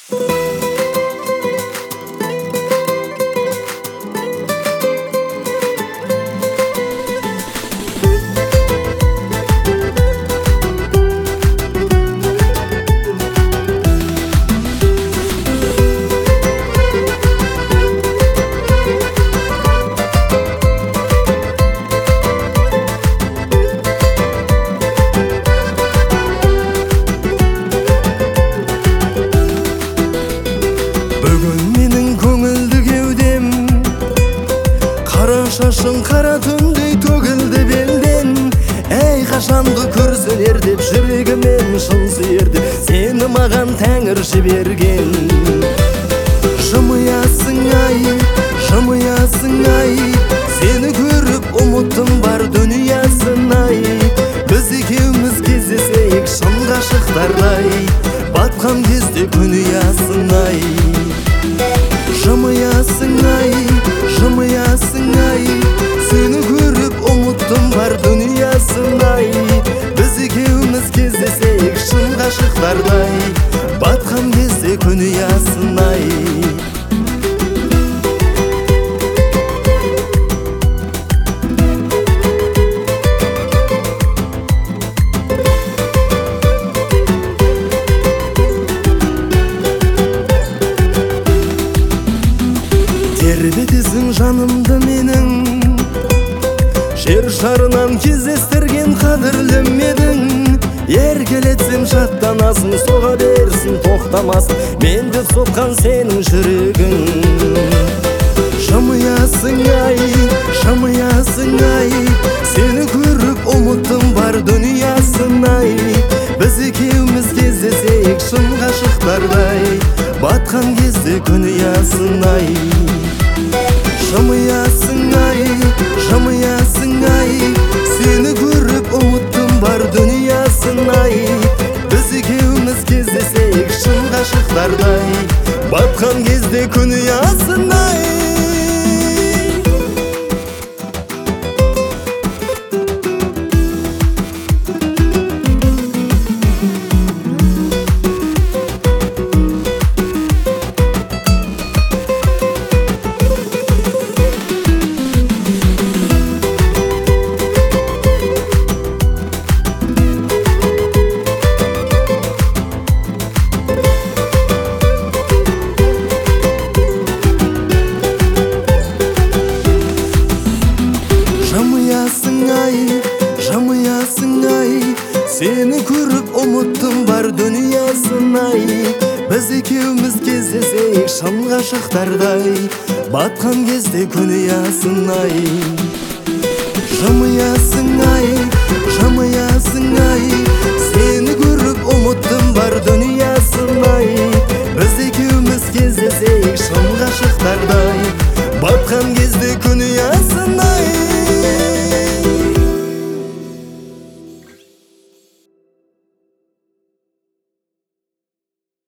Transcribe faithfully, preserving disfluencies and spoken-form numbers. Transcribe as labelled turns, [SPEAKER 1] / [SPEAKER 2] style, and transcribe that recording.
[SPEAKER 1] Шашың қара түндей төгілді белден, әй қашанғы көрселер деп жүрегімен шын сүйерді, сені маған тәңір жіберген. Жымиясың ай, жымиясың ай, сені көріп ұмыттым бар дүниясын ай. Біз екеуміз кездесейік шын ғашықтардай, батқан кезде күн ұясын ай. Жымиясың ай, жымиясың ай, сені көріп ұмыттым бар дүниясын ай. Біз екеуміз кездесейік шын ғашықтардай, батқан кезде күн ұясын ай. Тербетесің жанымды менің, жер шарынан кездестірген қадірлім едің. Еркелетсем шаттанасың, соға берсін тоқтамас, менде соққан сенің жүрегің. Жымиясың ай, жымиясың ай, сені көріп ұмыттым бар дүниясын ай. Біз екеуміз кездесейік шын ғашықтардай, батқан кезде күн ұясын ай. Жымиясың ай, жымиясың ай, сені көріп ұмыттым бар дүниясын ай. Біз екеуміз кездесейік шын ғашықтардай, батқан кезде күн ұясын ай. Жымиясың ай, жымиясың ай, сені көріп ұмыттым бар дүниясын ай. Біз екеуміз кездесейік шын ғашықтардай, батқан кезде күн ұясын ай. Жымиясың